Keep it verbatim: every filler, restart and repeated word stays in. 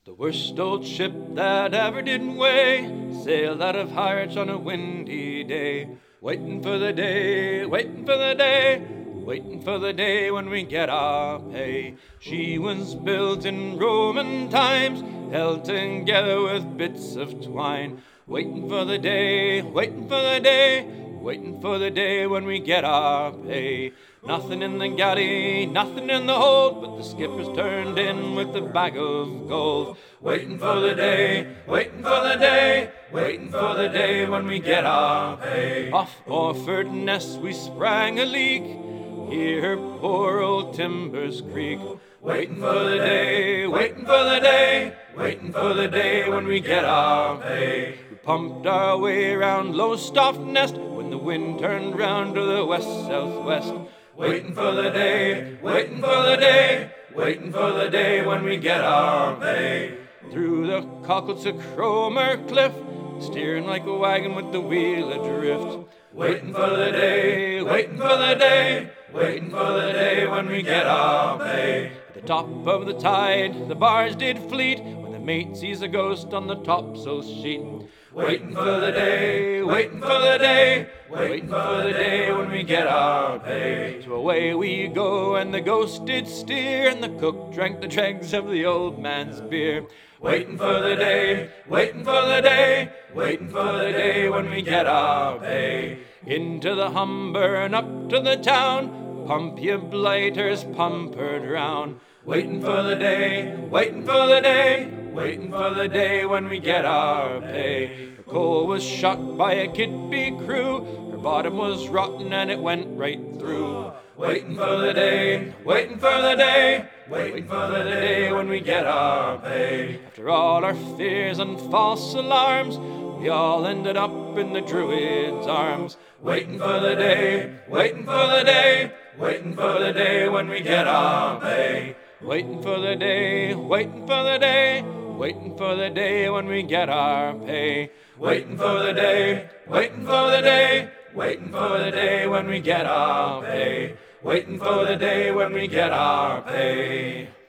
The worst old ship that ever did weigh sailed out of Harwich on a windy day, waiting for the day, waiting for the day, waiting for the day when we get our pay. She was built in Roman times, held together with bits of twine, waiting for the day, waiting for the day, waiting for the day when we get our pay. Nothing in the galley, nothing in the hold, but the skipper's turned in with a bag of gold. Waiting for the day, waiting for the day, waiting for the day when we get our pay. Off Orford Ness we sprang a leak, hear her poor old timbers creak. Waiting for the day, waiting for the day, waiting for the day when we get our pay. We pumped our way round Lowestoft Nest when the wind turned round to the west-southwest. Waiting for the day, waiting for the day, waiting for the day when we get our pay. Through the cockle to Cromer Cliff, steering like a wagon with the wheel adrift. Waiting for the day, waiting for the day, waiting for the day when we get our pay. At the top of the tide, the bars did fleet, when the mate sees a ghost on the topsail sheet. Waiting for the day, waiting for the day, waiting for the day when we get our pay. So away we go, and the ghost did steer, and the cook drank the dregs of the old man's beer. Waiting for the day, waiting for the day, waiting for the day when we get our pay. Into the Humber and up to the town, pump ye blighters, pump her drown. Waiting for the day, waiting for the day, waiting for the day when we get our pay. Her coal was shot by a Kidby crew, her bottom was rotten and it went right through. Waiting for the day, waiting for the day, waiting for the day when we get our pay. After all our fears and false alarms, we all ended up in the Druid's arms. Waiting for the day, waiting for the day, waiting for the day when we get our pay. Waiting for the day, waiting for the day, waiting for the day when we get our pay. Waiting for the day, waiting for the day, waiting for the day when we get our pay. Waiting for the day when we get our pay.